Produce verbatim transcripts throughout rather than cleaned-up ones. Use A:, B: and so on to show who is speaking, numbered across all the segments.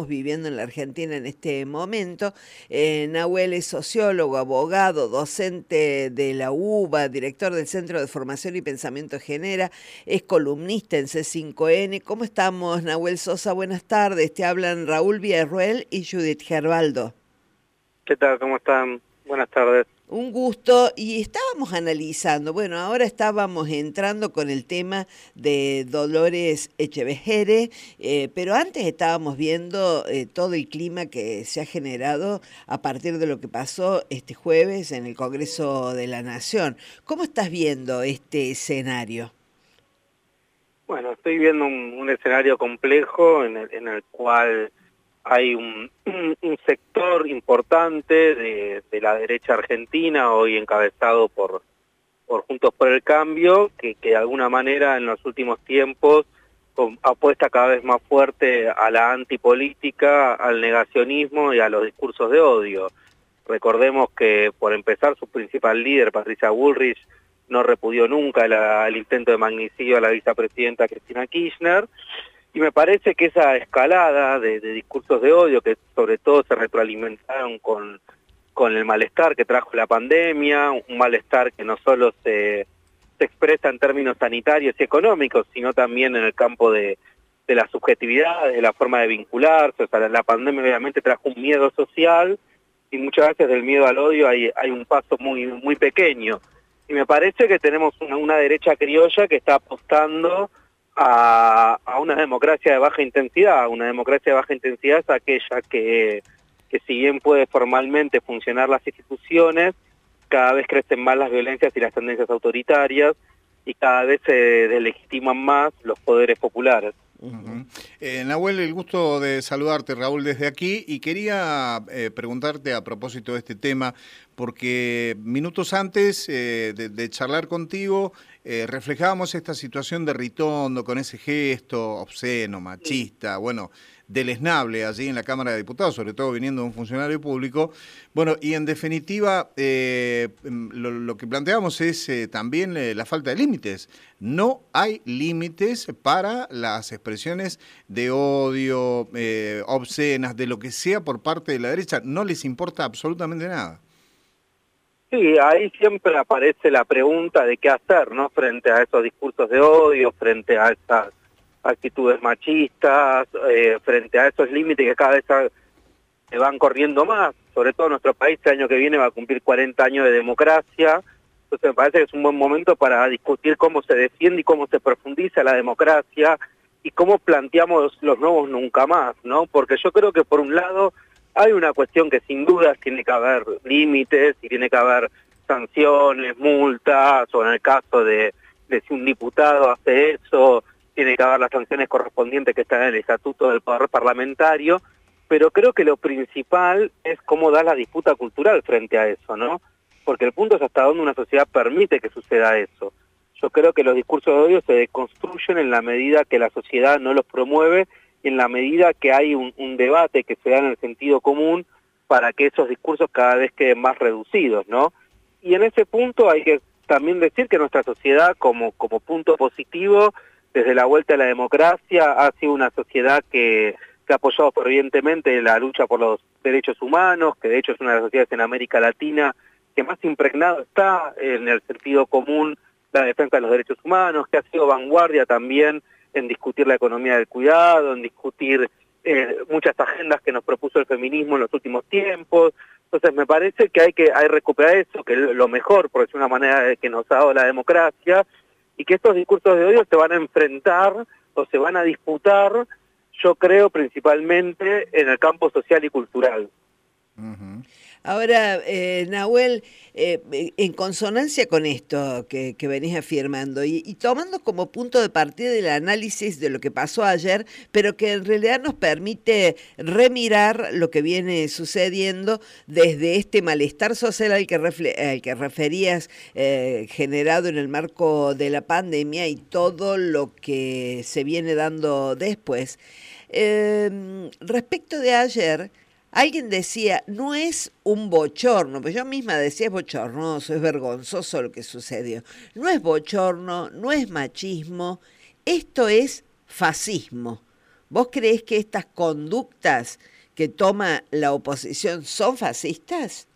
A: viviendo en la Argentina en este momento. Eh, Nahuel es sociólogo, abogado, docente de la U B A, director del Centro de Formación y Pensamiento Genera, es columnista en C cinco N. ¿Cómo estamos, Nahuel Sosa? Buenas tardes. Te hablan Raúl Villarruel y Judith Gerbaldo.
B: ¿Qué tal? ¿Cómo están? Buenas tardes.
A: Un gusto, y estábamos analizando, bueno, ahora estábamos entrando con el tema de Dolores Echeverría, eh, pero antes estábamos viendo eh, todo el clima que se ha generado a partir de lo que pasó este jueves en el Congreso de la Nación. ¿Cómo estás viendo este escenario?
B: Bueno, estoy viendo un, un escenario complejo en el, en el cual hay un, un, un sector importante de, de la derecha argentina, hoy encabezado por, por Juntos por el Cambio, que, que de alguna manera en los últimos tiempos con, apuesta cada vez más fuerte a la antipolítica, al negacionismo y a los discursos de odio. Recordemos que, por empezar, su principal líder, Patricia Bullrich, no repudió nunca la, el intento de magnicidio a la vicepresidenta Cristina Kirchner. Y me parece que esa escalada de, de discursos de odio, que sobre todo se retroalimentaron con, con el malestar que trajo la pandemia, un malestar que no solo se, se expresa en términos sanitarios y económicos, sino también en el campo de, de la subjetividad, de la forma de vincularse. O sea, la, la pandemia obviamente trajo un miedo social, y muchas veces del miedo al odio hay, hay un paso muy, muy pequeño. Y me parece que tenemos una, una derecha criolla que está apostando A, a una democracia de baja intensidad. Una democracia de baja intensidad es aquella que, que si bien puede formalmente funcionar las instituciones, cada vez crecen más las violencias y las tendencias autoritarias, y cada vez se deslegitiman más los poderes populares.
C: Uh-huh. eh, Nahuel, el gusto de saludarte, Raúl, desde aquí, y quería eh, preguntarte a propósito de este tema, porque minutos antes eh, de, de charlar contigo eh, reflejábamos esta situación de Ritondo con ese gesto obsceno, machista, bueno, deleznable allí en la Cámara de Diputados, sobre todo viniendo de un funcionario público. Bueno, y en definitiva, eh, lo, lo que planteamos es eh, también eh, la falta de límites. No hay límites para las expresiones de odio, eh, obscenas, de lo que sea por parte de la derecha. No les importa absolutamente nada.
B: Sí, ahí siempre aparece la pregunta de qué hacer, ¿no? Frente a esos discursos de odio, frente a esas actitudes machistas, eh, frente a esos límites que cada vez se van corriendo más. Sobre todo nuestro país el año que viene va a cumplir cuarenta años de democracia. Entonces me parece que es un buen momento para discutir cómo se defiende y cómo se profundiza la democracia y cómo planteamos los nuevos nunca más, ¿no? Porque yo creo que por un lado hay una cuestión que sin dudas tiene que haber límites y tiene que haber sanciones, multas, o en el caso de, de si un diputado hace eso, tiene que haber las sanciones correspondientes que están en el Estatuto del Poder Parlamentario, pero creo que lo principal es cómo da la disputa cultural frente a eso, ¿no? Porque el punto es hasta dónde una sociedad permite que suceda eso. Yo creo que los discursos de odio se deconstruyen en la medida que la sociedad no los promueve, en la medida que hay un, un debate que se da en el sentido común para que esos discursos cada vez queden más reducidos, ¿no? Y en ese punto hay que también decir que nuestra sociedad, como, como punto positivo, desde la vuelta a la democracia, ha sido una sociedad que, que ha apoyado fervientemente la lucha por los derechos humanos, que de hecho es una de las sociedades en América Latina que más impregnado está en el sentido común la defensa de los derechos humanos, que ha sido vanguardia también en discutir la economía del cuidado, en discutir eh, muchas agendas que nos propuso el feminismo en los últimos tiempos. Entonces me parece que hay que hay recuperar eso, que es lo mejor, porque es una manera de que nos ha dado la democracia, y que estos discursos de odio se van a enfrentar o se van a disputar, yo creo, principalmente en el campo social y cultural.
A: Uh-huh. Ahora, eh, Nahuel, eh, en consonancia con esto que, que venís afirmando y, y tomando como punto de partida el análisis de lo que pasó ayer, pero que en realidad nos permite remirar lo que viene sucediendo desde este malestar social al que, refle- al que referías, eh, generado en el marco de la pandemia y todo lo que se viene dando después. Eh, respecto de ayer, alguien decía, no es un bochorno, pues yo misma decía es bochornoso, es vergonzoso lo que sucedió. No es bochorno, no es machismo, esto es fascismo. ¿Vos creés que estas conductas que toma la oposición son fascistas?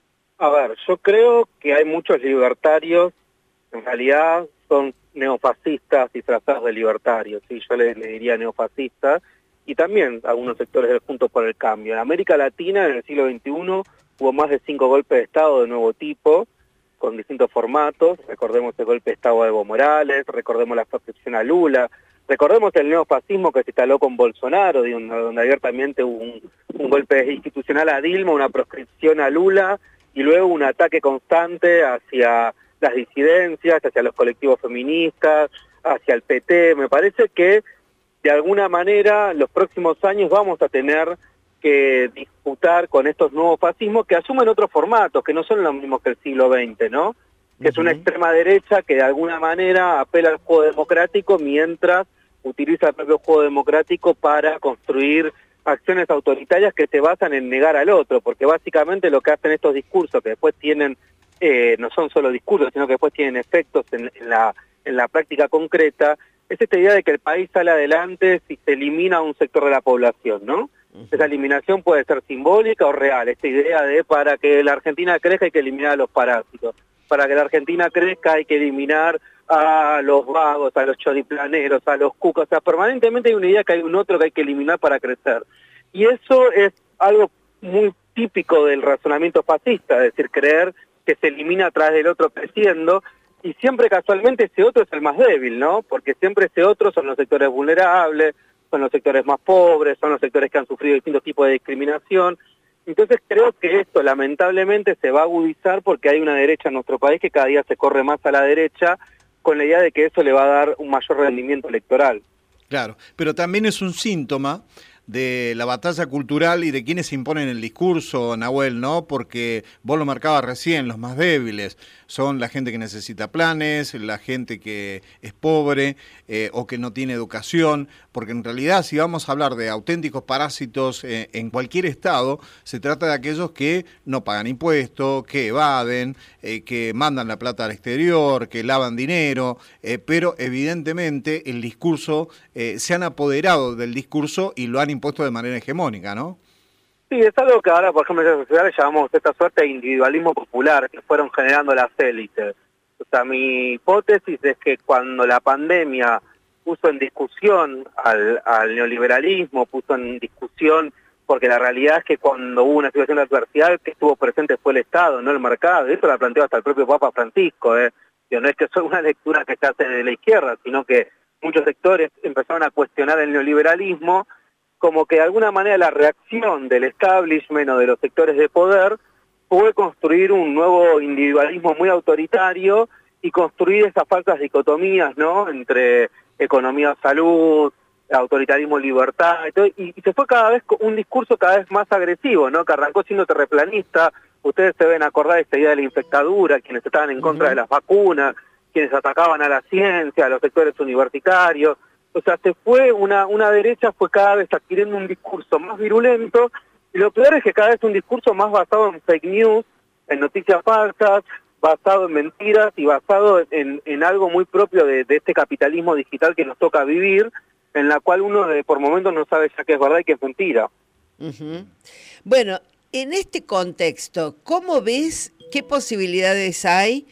B: A ver, yo creo que hay muchos libertarios, en realidad son neofascistas disfrazados de libertarios, ¿sí? Yo le, le diría neofascistas, y también algunos sectores del Juntos por el Cambio. En América Latina, en el siglo veintiuno, hubo más de cinco golpes de Estado de nuevo tipo, con distintos formatos. Recordemos el golpe de Estado de Evo Morales, recordemos la proscripción a Lula, recordemos el neofascismo que se instaló con Bolsonaro, donde abiertamente hubo un, un golpe institucional a Dilma, una proscripción a Lula, y luego un ataque constante hacia las disidencias, hacia los colectivos feministas, hacia el P T. Me parece que de alguna manera los próximos años vamos a tener que disputar con estos nuevos fascismos que asumen otros formatos, que no son los mismos que el siglo veinte, ¿no? Que uh-huh. es una extrema derecha que de alguna manera apela al juego democrático mientras utiliza el propio juego democrático para construir acciones autoritarias que se basan en negar al otro, porque básicamente lo que hacen estos discursos, que después tienen, eh, no son solo discursos, sino que después tienen efectos en, en, la, en la práctica concreta, es esta idea de que el país sale adelante si se elimina un sector de la población, ¿no? Uh-huh. Esa eliminación puede ser simbólica o real, esta idea de para que la Argentina crezca hay que eliminar a los parásitos, para que la Argentina crezca hay que eliminar a los vagos, a los choriplaneros, a los cucos, o sea, permanentemente hay una idea que hay un otro que hay que eliminar para crecer. Y eso es algo muy típico del razonamiento fascista, es decir, creer que se elimina a través del otro creciendo, y siempre casualmente ese otro es el más débil, ¿no? Porque siempre ese otro son los sectores vulnerables, son los sectores más pobres, son los sectores que han sufrido distintos tipos de discriminación. Entonces creo que esto lamentablemente se va a agudizar porque hay una derecha en nuestro país que cada día se corre más a la derecha, con la idea de que eso le va a dar un mayor rendimiento electoral.
C: Claro, pero también es un síntoma de la batalla cultural y de quienes imponen el discurso, Nahuel, ¿no? Porque vos lo marcabas recién, los más débiles son la gente que necesita planes, la gente que es pobre eh, o que no tiene educación, porque en realidad si vamos a hablar de auténticos parásitos eh, en cualquier estado, se trata de aquellos que no pagan impuestos, que evaden, eh, que mandan la plata al exterior, que lavan dinero, eh, pero evidentemente el discurso, eh, se han apoderado del discurso y lo han impuesto de manera hegemónica, ¿no?
B: Sí, es algo que ahora, por ejemplo, en la sociedad le llamamos esta suerte de individualismo popular que fueron generando las élites. O sea, mi hipótesis es que cuando la pandemia puso en discusión al, al neoliberalismo, puso en discusión, porque la realidad es que cuando hubo una situación de adversidad, el que estuvo presente fue el Estado, no el mercado. Eso lo planteó hasta el propio Papa Francisco, ¿eh? No es que sea una lectura que se hace de la izquierda, sino que muchos sectores empezaron a cuestionar el neoliberalismo, como que de alguna manera la reacción del establishment o de los sectores de poder fue construir un nuevo individualismo muy autoritario y construir esas falsas dicotomías, ¿no?, entre economía, salud, autoritarismo, libertad, y, todo, y, y se fue cada vez un discurso cada vez más agresivo, ¿no?, que arrancó siendo terraplanista. Ustedes se deben acordar de esta idea de la infectadura, quienes estaban en contra uh-huh. de las vacunas, quienes atacaban a la ciencia, a los sectores universitarios. O sea, se fue una, una derecha fue cada vez adquiriendo un discurso más virulento, y lo peor es que cada vez un discurso más basado en fake news, en noticias falsas, basado en mentiras y basado en, en algo muy propio de, de este capitalismo digital que nos toca vivir, en la cual uno de, por momentos no sabe ya qué es verdad y qué es mentira.
A: Uh-huh. Bueno, en este contexto, ¿cómo ves qué posibilidades hay?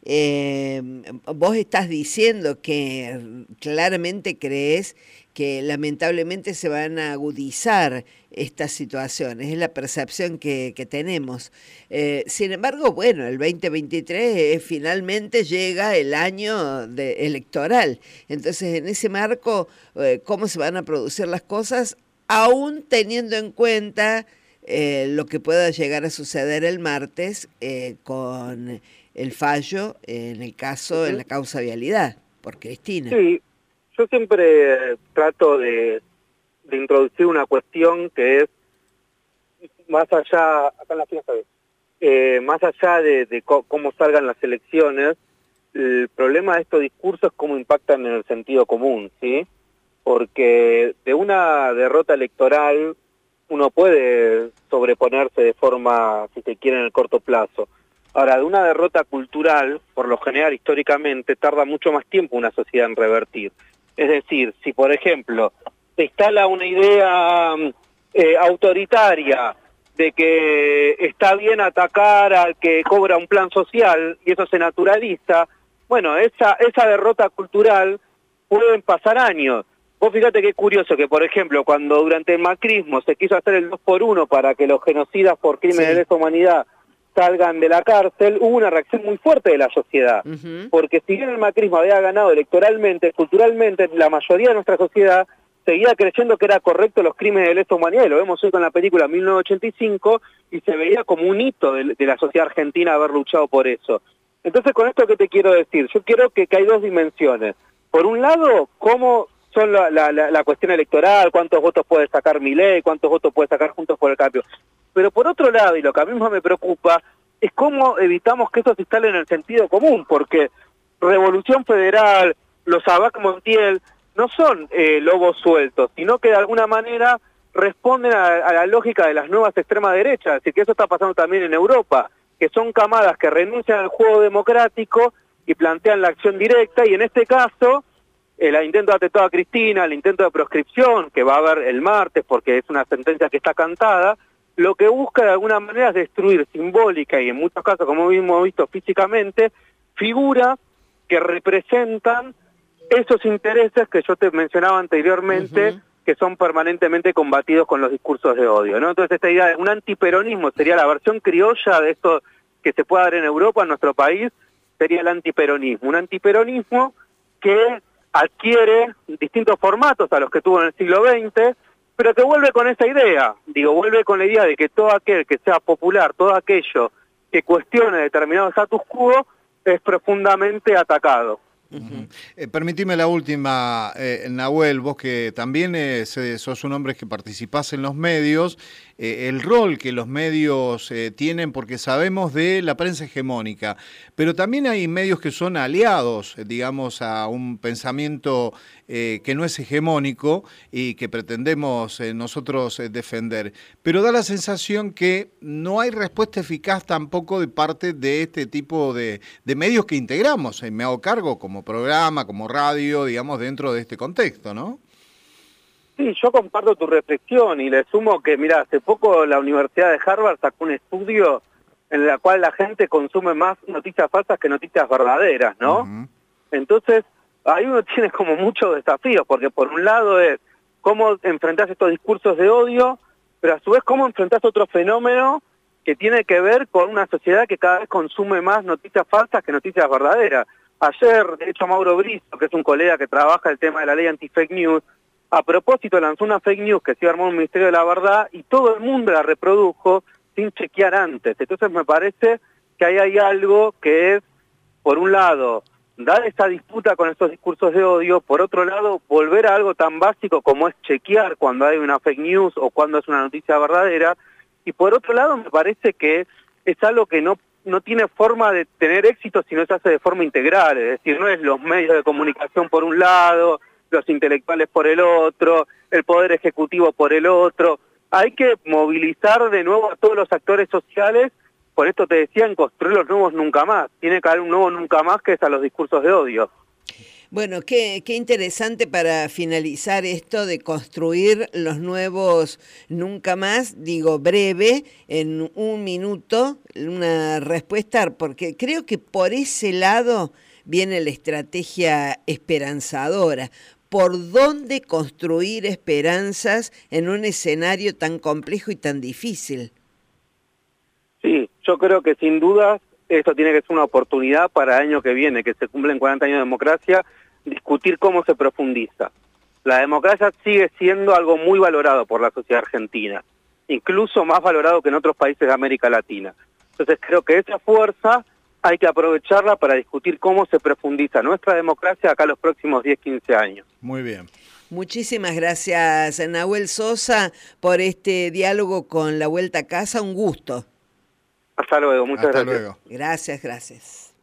A: Eh, vos estás diciendo que claramente crees que lamentablemente se van a agudizar estas situaciones, es la percepción que, que tenemos. Eh, sin embargo, bueno, el veinte veintitrés eh, finalmente llega el año de, electoral. Entonces, en ese marco, eh, ¿cómo se van a producir las cosas? Aún teniendo en cuenta eh, lo que pueda llegar a suceder el martes eh, con el fallo en el caso, uh-huh. en la causa vialidad, por Cristina.
B: Sí, yo siempre trato de, de introducir una cuestión que es más allá, acá en la fiesta, eh, más allá de, de co- cómo salgan las elecciones, el problema de estos discursos es cómo impactan en el sentido común, ¿sí? Porque de una derrota electoral uno puede sobreponerse de forma, si se quiere, en el corto plazo. Ahora, de una derrota cultural, por lo general, históricamente, tarda mucho más tiempo una sociedad en revertir. Es decir, si por ejemplo instala una idea eh, autoritaria de que está bien atacar al que cobra un plan social y eso se naturaliza, bueno, esa, esa derrota cultural pueden pasar años. Vos fíjate qué curioso que, por ejemplo, cuando durante el macrismo se quiso hacer el dos por uno para que los genocidas por crímenes sí. de lesa humanidad salgan de la cárcel, hubo una reacción muy fuerte de la sociedad. Uh-huh. Porque si bien el macrismo había ganado electoralmente, culturalmente, la mayoría de nuestra sociedad seguía creyendo que era correcto los crímenes de lesa humanidad, y lo vemos hoy con la película mil novecientos ochenta y cinco, y se veía como un hito de, de la sociedad argentina haber luchado por eso. Entonces, con esto que te quiero decir, yo quiero que, que hay dos dimensiones. Por un lado, cómo son la, la, la cuestión electoral, cuántos votos puede sacar Milei, cuántos votos puede sacar Juntos por el Cambio. Pero por otro lado, y lo que a mí más me preocupa, es cómo evitamos que eso se instale en el sentido común, porque Revolución Federal, los Abac Montiel, no son eh, lobos sueltos, sino que de alguna manera responden a, a la lógica de las nuevas extremas derechas, es decir, que eso está pasando también en Europa, que son camadas que renuncian al juego democrático y plantean la acción directa, y en este caso, el intento de atentado a Cristina, el intento de proscripción, que va a haber el martes porque es una sentencia que está cantada, lo que busca de alguna manera es destruir simbólica y en muchos casos, como hemos visto físicamente, figuras que representan esos intereses que yo te mencionaba anteriormente, uh-huh. que son permanentemente combatidos con los discursos de odio, ¿no? Entonces esta idea de un antiperonismo sería la versión criolla de esto que se puede dar en Europa, en nuestro país, sería el antiperonismo. Un antiperonismo que adquiere distintos formatos a los que tuvo en el siglo veinte, pero que vuelve con esa idea, digo, vuelve con la idea de que todo aquel que sea popular, todo aquello que cuestione determinado status quo, es profundamente atacado.
C: Uh-huh. eh, permitime la última, eh, Nahuel, vos que también eh, sos un hombre que participás en los medios, eh, el rol que los medios eh, tienen, porque sabemos de la prensa hegemónica, pero también hay medios que son aliados, eh, digamos, a un pensamiento eh, que no es hegemónico y que pretendemos eh, nosotros eh, defender, pero da la sensación que no hay respuesta eficaz tampoco de parte de este tipo de, de medios que integramos, eh, me hago cargo como programa, como radio, digamos, dentro de este contexto, ¿no?
B: Sí, yo comparto tu reflexión y le sumo que, mira, hace poco la Universidad de Harvard sacó un estudio en el cual la gente consume más noticias falsas que noticias verdaderas, ¿no? Uh-huh. Entonces, ahí uno tiene como muchos desafíos, porque por un lado es cómo enfrentás estos discursos de odio, pero a su vez cómo enfrentás otro fenómeno que tiene que ver con una sociedad que cada vez consume más noticias falsas que noticias verdaderas. Ayer, de hecho, Mauro Brizo, que es un colega que trabaja el tema de la ley anti-fake news, a propósito lanzó una fake news que se iba a armar un Ministerio de la Verdad y todo el mundo la reprodujo sin chequear antes. Entonces me parece que ahí hay algo que es, por un lado, dar esta disputa con estos discursos de odio, por otro lado, volver a algo tan básico como es chequear cuando hay una fake news o cuando es una noticia verdadera, y por otro lado me parece que es algo que no no tiene forma de tener éxito si no se hace de forma integral, es decir, no es los medios de comunicación por un lado, los intelectuales por el otro, el poder ejecutivo por el otro. Hay que movilizar de nuevo a todos los actores sociales, por esto te decía, en construir los nuevos nunca más. Tiene que haber un nuevo nunca más que es a los discursos de odio.
A: Bueno, qué, qué interesante para finalizar esto de construir los nuevos nunca más, digo breve, en un minuto, una respuesta, porque creo que por ese lado viene la estrategia esperanzadora. ¿Por dónde construir esperanzas en un escenario tan complejo y tan difícil?
B: Sí, yo creo que sin duda esto tiene que ser una oportunidad para el año que viene, que se cumplen cuarenta años de democracia, discutir cómo se profundiza. La democracia sigue siendo algo muy valorado por la sociedad argentina, incluso más valorado que en otros países de América Latina. Entonces creo que esa fuerza hay que aprovecharla para discutir cómo se profundiza nuestra democracia acá los próximos diez, quince años.
C: Muy bien.
A: Muchísimas gracias, Nahuel Sosa, por este diálogo con La Vuelta a Casa. Un gusto.
B: Hasta luego, muchas
C: Hasta
B: gracias.
C: Luego.
A: Gracias, gracias.